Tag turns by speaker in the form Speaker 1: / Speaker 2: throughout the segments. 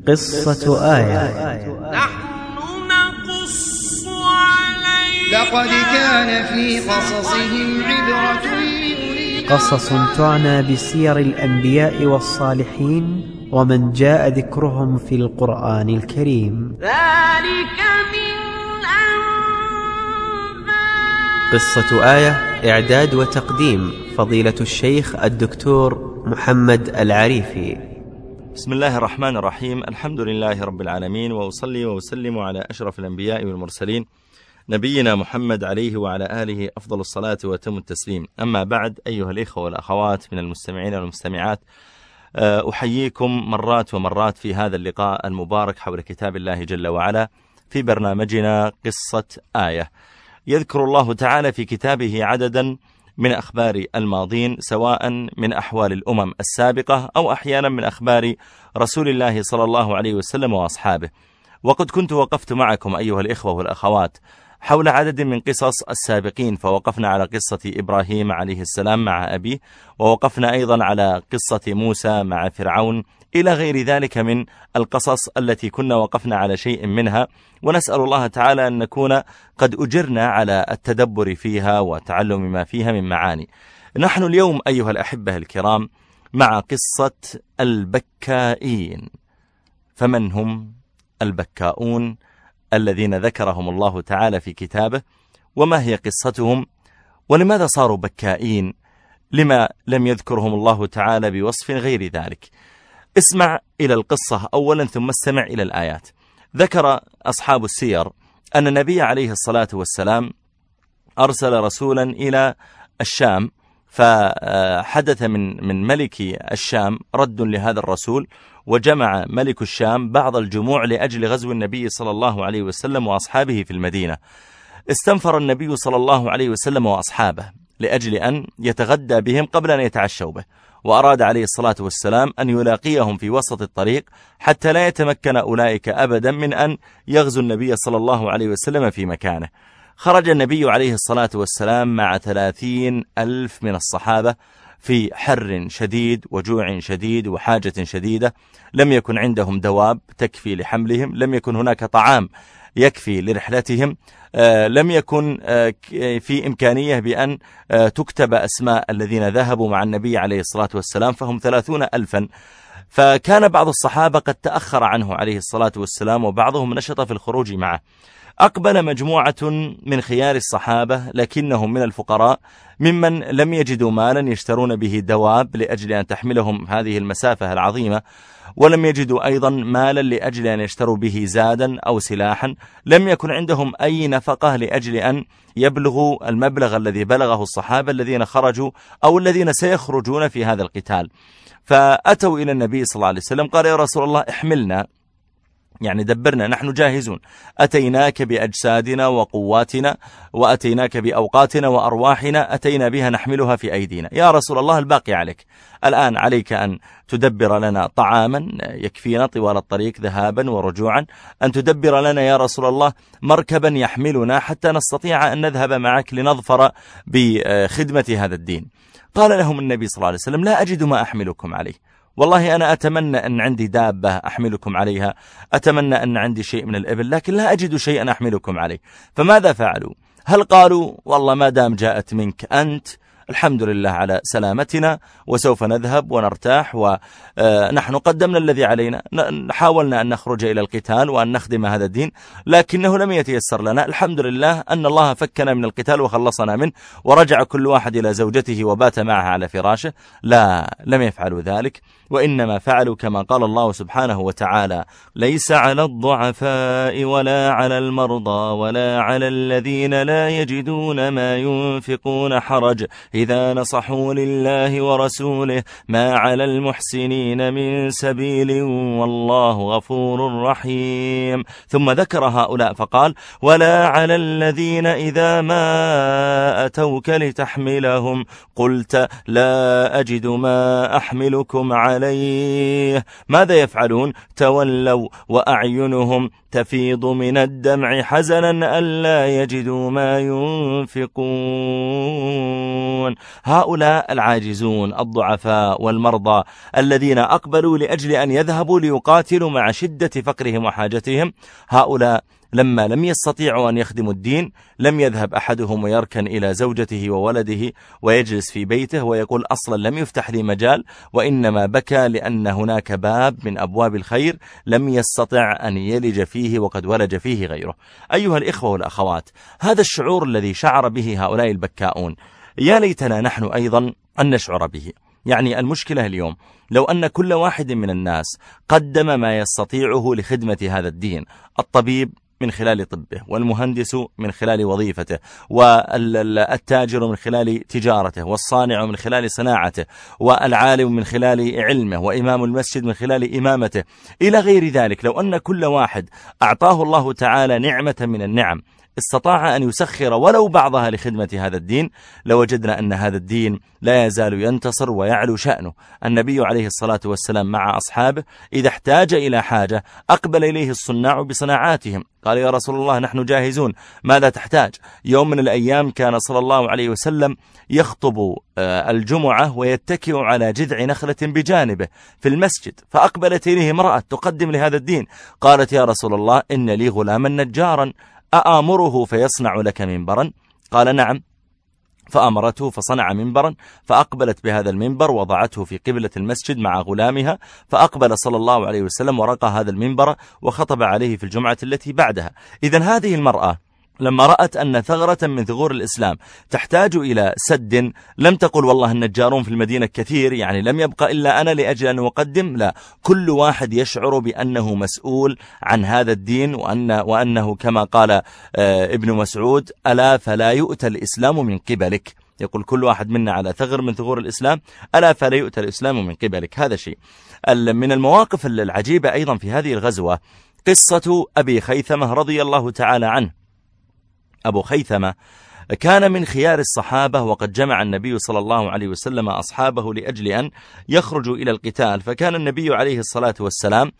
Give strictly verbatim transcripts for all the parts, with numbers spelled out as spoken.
Speaker 1: قصة آية.
Speaker 2: نحن نقص عليك
Speaker 3: لقد كان في قصصهم عبرة لأولي
Speaker 1: قصص تعنى بسير الأنبياء والصالحين ومن جاء ذكرهم في القرآن الكريم.
Speaker 2: ذلك من أنباء.
Speaker 1: قصة آية إعداد وتقديم فضيلة الشيخ الدكتور محمد العريفي.
Speaker 4: بسم الله الرحمن الرحيم. الحمد لله رب العالمين، وأصلي وأسلم على أشرف الأنبياء والمرسلين نبينا محمد عليه وعلى آله أفضل الصلاة وأتم التسليم. أما بعد، أيها الإخوة والأخوات من المستمعين والمستمعات، أحييكم مرات ومرات في هذا اللقاء المبارك حول كتاب الله جل وعلا في برنامجنا قصة آية. يذكر الله تعالى في كتابه عددا من أخبار الماضين، سواء من أحوال الأمم السابقة أو أحيانا من أخبار رسول الله صلى الله عليه وسلم وأصحابه. وقد كنت وقفت معكم أيها الإخوة والأخوات حول عدد من قصص السابقين، فوقفنا على قصة إبراهيم عليه السلام مع أبيه، ووقفنا أيضا على قصة موسى مع فرعون، إلى غير ذلك من القصص التي كنا وقفنا على شيء منها، ونسأل الله تعالى أن نكون قد أجرنا على التدبر فيها وتعلم ما فيها من معاني. نحن اليوم أيها الأحبة الكرام مع قصة البكائين. فمن هم البكاؤون الذين ذكرهم الله تعالى في كتابه؟ وما هي قصتهم؟ ولماذا صاروا بكائين؟ لما لم يذكرهم الله تعالى بوصف غير ذلك؟ اسمع إلى القصة أولا ثم استمع إلى الآيات. ذكر أصحاب السير أن النبي عليه الصلاة والسلام أرسل رسولا إلى الشام، فحدث من من ملك الشام رد لهذا الرسول، وجمع ملك الشام بعض الجموع لأجل غزو النبي صلى الله عليه وسلم وأصحابه في المدينة. استنفر النبي صلى الله عليه وسلم وأصحابه لأجل أن يتغدى بهم قبل أن يتعشوا به، وأراد عليه الصلاة والسلام أن يلاقيهم في وسط الطريق حتى لا يتمكن أولئك أبدا من أن يغزو النبي صلى الله عليه وسلم في مكانه. خرج النبي عليه الصلاة والسلام مع ثلاثين ألف من الصحابة في حر شديد وجوع شديد وحاجة شديدة. لم يكن عندهم دواب تكفي لحملهم، لم يكن هناك طعام يكفي لرحلتهم، آه لم يكن آه في إمكانية بأن آه تكتب أسماء الذين ذهبوا مع النبي عليه الصلاة والسلام، فهم ثلاثون ألفا. فكان بعض الصحابة قد تأخر عنه عليه الصلاة والسلام، وبعضهم نشط في الخروج معه. أقبل مجموعة من خيار الصحابة لكنهم من الفقراء، ممن لم يجدوا مالا يشترون به دواب لأجل أن تحملهم هذه المسافة العظيمة، ولم يجدوا أيضا مالا لأجل أن يشتروا به زادا أو سلاحا. لم يكن عندهم أي نفقة لأجل أن يبلغوا المبلغ الذي بلغه الصحابة الذين خرجوا أو الذين سيخرجون في هذا القتال. فأتوا إلى النبي صلى الله عليه وسلم، قال: يا رسول الله احملنا، يعني دبرنا، نحن جاهزون، أتيناك بأجسادنا وقواتنا، وأتيناك بأوقاتنا وأرواحنا، أتينا بها نحملها في أيدينا. يا رسول الله الباقي عليك، الآن عليك أن تدبر لنا طعاما يكفينا طوال الطريق ذهابا ورجوعا، أن تدبر لنا يا رسول الله مركبا يحملنا حتى نستطيع أن نذهب معك لنظفر بخدمة هذا الدين. قال لهم النبي صلى الله عليه وسلم: لا أجد ما أحملكم عليه، والله أنا أتمنى أن عندي دابة أحملكم عليها، أتمنى أن عندي شيء من الإبل، لكن لا أجد شيئا أحملكم عليه. فماذا فعلوا؟ هل قالوا: والله ما دام جاءت منك أنت الحمد لله على سلامتنا، وسوف نذهب ونرتاح، ونحن قدمنا الذي علينا، حاولنا أن نخرج إلى القتال وأن نخدم هذا الدين، لكنه لم يتيسر لنا، الحمد لله أن الله فكنا من القتال وخلصنا منه، ورجع كل واحد إلى زوجته وبات معها على فراشه. لا، لم يفعلوا ذلك، وإنما فعلوا كما قال الله سبحانه وتعالى: ليس على الضعفاء ولا على المرضى ولا على الذين لا يجدون ما ينفقون حرج إذا نصحوا لله ورسوله ما على المحسنين من سبيل والله غفور رحيم. ثم ذكر هؤلاء فقال: ولا على الذين إذا ما أتوك لتحملهم قلت لا أجد ما أحملكم عليه، ماذا يفعلون؟ تولوا وأعينهم تفيض من الدمع حزنا ألا يجدوا ما ينفقون. المحتاجون، هؤلاء العاجزون الضعفاء والمرضى الذين أقبلوا لأجل أن يذهبوا ليقاتلوا مع شدة فقرهم وحاجتهم، هؤلاء لما لم يستطيعوا أن يخدموا الدين لم يذهب أحدهم ويركن إلى زوجته وولده ويجلس في بيته ويقول أصلا لم يفتح لي مجال، وإنما بكى لأن هناك باب من أبواب الخير لم يستطع أن يلج فيه وقد ولج فيه غيره. أيها الإخوة والأخوات، هذا الشعور الذي شعر به هؤلاء البكاؤون يا ليتنا نحن أيضا أن نشعر به. يعني المشكلة اليوم لو أن كل واحد من الناس قدم ما يستطيعه لخدمة هذا الدين، الطبيب من خلال طبه، والمهندس من خلال وظيفته، والتاجر من خلال تجارته، والصانع من خلال صناعته، والعالم من خلال علمه، وإمام المسجد من خلال إمامته، إلى غير ذلك. لو أن كل واحد أعطاه الله تعالى نعمة من النعم استطاع أن يسخر ولو بعضها لخدمة هذا الدين، لوجدنا أن هذا الدين لا يزال ينتصر ويعلو شأنه. النبي عليه الصلاة والسلام مع أصحابه إذا احتاج إلى حاجة أقبل إليه الصناع بصناعاتهم، قال يا رسول الله نحن جاهزون، ماذا تحتاج؟ يوم من الأيام كان صلى الله عليه وسلم يخطب الجمعة ويتكئ على جذع نخلة بجانبه في المسجد، فأقبلت إليه امرأة تقدم لهذا الدين، قالت يا رسول الله إن لي غلاما نجارا أآمره فيصنع لك منبرا؟ قال نعم، فأمرته فصنع منبرا، فأقبلت بهذا المنبر وضعته في قبلة المسجد مع غلامها، فأقبل صلى الله عليه وسلم ورقى هذا المنبر وخطب عليه في الجمعة التي بعدها. إذن هذه المرأة لما رأت أن ثغرة من ثغور الإسلام تحتاج إلى سد، لم تقل والله النجارون في المدينة كثير يعني لم يبقى إلا أنا لأجل أن أقدم، لا، كل واحد يشعر بأنه مسؤول عن هذا الدين، وأن وأنه كما قال ابن مسعود ألا فلا يؤتى الإسلام من قبلك، يقول كل واحد منا على ثغر من ثغور الإسلام، ألا فلا يؤتى الإسلام من قبلك. هذا شيء. من المواقف العجيبة أيضا في هذه الغزوة قصة أبي خيثمة رضي الله تعالى عنه. أبو خيثمة كان من خيار الصحابة، وقد جمع النبي صلى الله عليه وسلم أصحابه لأجل أن يخرجوا إلى القتال، فكان النبي عليه الصلاة والسلام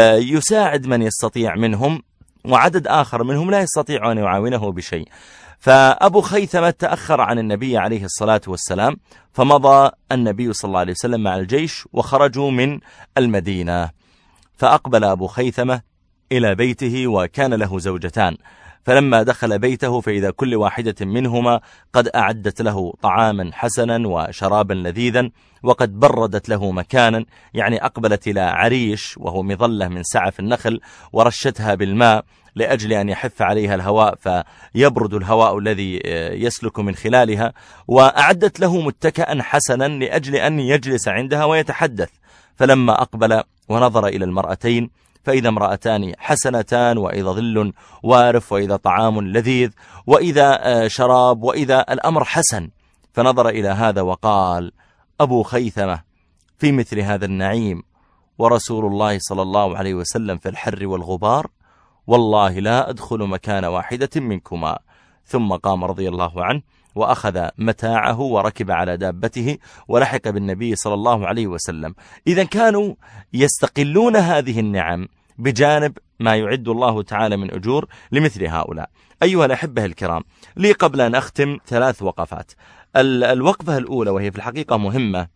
Speaker 4: يساعد من يستطيع منهم، وعدد آخر منهم لا يستطيع أن يعاونه بشيء. فأبو خيثمة تأخر عن النبي عليه الصلاة والسلام، فمضى النبي صلى الله عليه وسلم مع الجيش وخرجوا من المدينة، فأقبل أبو خيثمة إلى بيته وكان له زوجتان، فلما دخل بيته فإذا كل واحدة منهما قد أعدت له طعاما حسنا وشرابا لذيذا وقد بردت له مكانا، يعني أقبلت إلى عريش وهو مظلة من سعف النخل ورشتها بالماء لأجل أن يحف عليها الهواء فيبرد الهواء الذي يسلك من خلالها، وأعدت له متكئا حسنا لأجل أن يجلس عندها ويتحدث. فلما أقبل ونظر إلى المرأتين فإذا امرأتان حسنتان، وإذا ظل وارف، وإذا طعام لذيذ، وإذا شراب، وإذا الأمر حسن، فنظر إلى هذا وقال أبو خيثمة في مثل هذا النعيم ورسول الله صلى الله عليه وسلم في الحر والغبار، والله لا أدخل مكان واحدة منكما. ثم قام رضي الله عنه وأخذ متاعه وركب على دابته ولحق بالنبي صلى الله عليه وسلم. إذا كانوا يستقلون هذه النعم بجانب ما يعد الله تعالى من أجور لمثل هؤلاء. أيها الأحبة الكرام، لي قبل أن أختم ثلاث وقفات. الوقفة الأولى وهي في الحقيقة مهمة،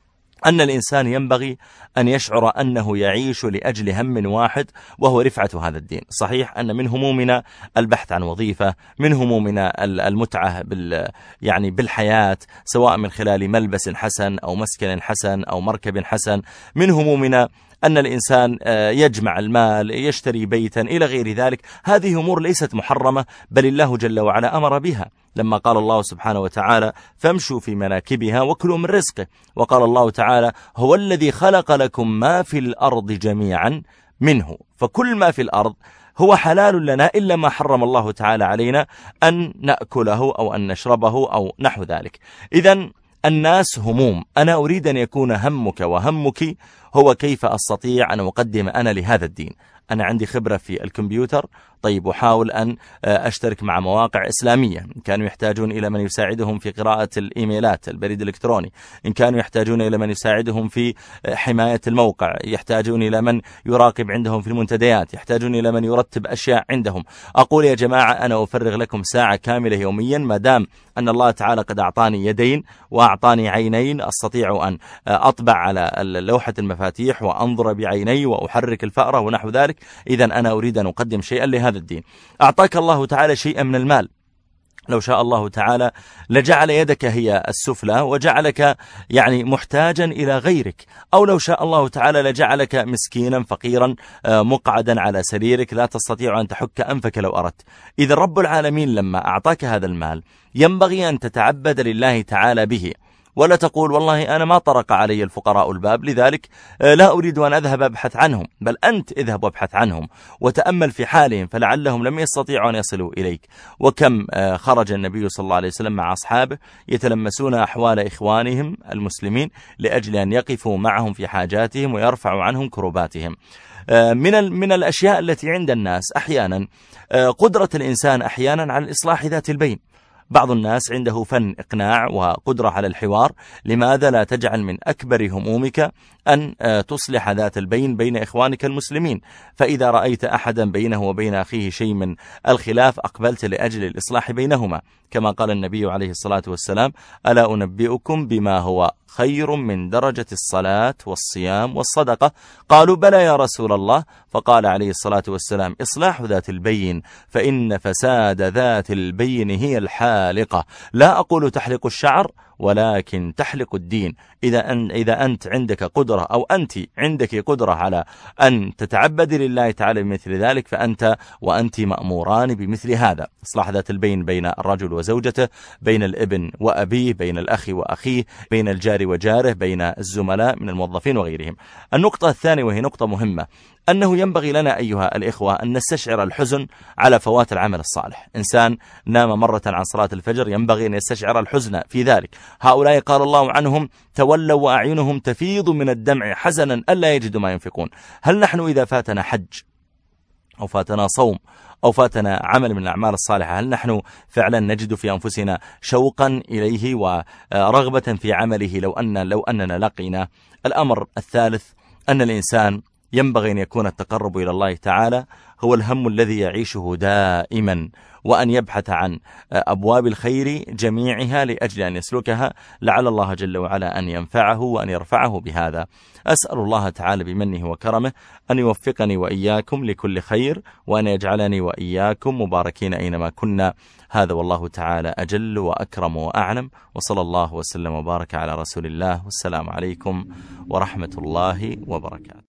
Speaker 4: أن الإنسان ينبغي أن يشعر أنه يعيش لأجل هم واحد وهو رفعة هذا الدين. صحيح أن من همومنا البحث عن وظيفة، من همومنا المتعة بال يعني بالحياة، سواء من خلال ملبس حسن أو مسكن حسن أو مركب حسن، من همومنا أن الإنسان يجمع المال، يشتري بيتا إلى غير ذلك. هذه أمور ليست محرمة، بل الله جل وعلا أمر بها لما قال الله سبحانه وتعالى فامشوا في مناكبها وكلوا من رزقه، وقال الله تعالى هو الذي خلق لكم ما في الأرض جميعا منه، فكل ما في الأرض هو حلال لنا إلا ما حرم الله تعالى علينا أن نأكله أو أن نشربه أو نحو ذلك. إذن الناس هموم، أنا أريد أن يكون همك وهمك هو كيف أستطيع أن أقدم أنا لهذا الدين. أنا عندي خبرة في الكمبيوتر، طيب أحاول أن أشترك مع مواقع إسلامية، إن كانوا يحتاجون إلى من يساعدهم في قراءة الإيميلات البريد الإلكتروني، إن كانوا يحتاجون إلى من يساعدهم في حماية الموقع، يحتاجون إلى من يراقب عندهم في المنتديات، يحتاجون إلى من يرتب أشياء عندهم. أقول يا جماعة أنا أفرغ لكم ساعة كاملة يوميا، ما دام أن الله تعالى قد أعطاني يدين وأعطاني عينين أستطيع أن أطبع على لوحة المفاتيح وأنظر بعيني وأحرك الفأرة ونحو ذلك، إذا أنا أريد أن أقدم شيئا لهذا الدين. أعطاك الله تعالى شيئا من المال، لو شاء الله تعالى لجعل يدك هي السفلى وجعلك يعني محتاجا إلى غيرك، أو لو شاء الله تعالى لجعلك مسكينا فقيرا مقعدا على سريرك لا تستطيع أن تحك أنفك لو أردت. إذا رب العالمين لما أعطاك هذا المال ينبغي أن تتعبد لله تعالى به، ولا تقول والله أنا ما طرق علي الفقراء الباب لذلك لا أريد أن أذهب أبحث عنهم، بل أنت اذهب وابحث عنهم وتأمل في حالهم فلعلهم لم يستطيعوا أن يصلوا إليك. وكم خرج النبي صلى الله عليه وسلم مع أصحابه يتلمسون أحوال إخوانهم المسلمين لأجل أن يقفوا معهم في حاجاتهم ويرفعوا عنهم كرباتهم. من من الأشياء التي عند الناس أحيانا قدرة الإنسان أحيانا على الإصلاح ذات البين. بعض الناس عنده فن إقناع وقدرة على الحوار، لماذا لا تجعل من أكبر همومك أن تصلح ذات البين بين إخوانك المسلمين؟ فإذا رأيت أحدا بينه وبين أخيه شيء من الخلاف أقبلت لأجل الإصلاح بينهما، كما قال النبي عليه الصلاة والسلام: ألا أنبئكم بما هو خير من درجة الصلاة والصيام والصدقة؟ قالوا بلى يا رسول الله. فقال عليه الصلاة والسلام: إصلاح ذات البين، فإن فساد ذات البين هي الحالقة. لا أقول تحلق الشعر، ولكن تحلق الدين. إذا أن إذا أنت عندك قدرة أو أنت عندك قدرة على أن تتعبد لله تعالى بمثل ذلك، فأنت وأنت مأموران بمثل هذا. إصلاح ذات البين بين الرجل وزوجته، بين الابن وأبيه، بين الأخ وأخيه، بين الجار وجاره، بين الزملاء من الموظفين وغيرهم. النقطة الثانية وهي نقطة مهمة، أنه ينبغي لنا أيها الإخوة أن نستشعر الحزن على فوات العمل الصالح. إنسان نام مرة عن صلاة الفجر ينبغي أن يستشعر الحزن في ذلك. هؤلاء قال الله عنهم: تولوا وأعينهم تفيض من الدمع حزنا ألا يجدوا ما ينفقون. هل نحن إذا فاتنا حج أو فاتنا صوم أو فاتنا عمل من الأعمال الصالحة، هل نحن فعلا نجد في أنفسنا شوقا إليه ورغبة في عمله لو أن لو أننا لقينا؟ الأمر الثالث أن الإنسان ينبغي أن يكون التقرب إلى الله تعالى هو الهم الذي يعيشه دائما، وأن يبحث عن أبواب الخير جميعها لأجل أن يسلكها، لعل الله جل وعلا أن ينفعه وأن يرفعه بهذا. أسأل الله تعالى بمنه وكرمه أن يوفقني وإياكم لكل خير، وأن يجعلني وإياكم مباركين أينما كنا. هذا والله تعالى أجل وأكرم وأعلم، وصلى الله وسلم وبارك على رسول الله، والسلام عليكم ورحمة الله وبركاته.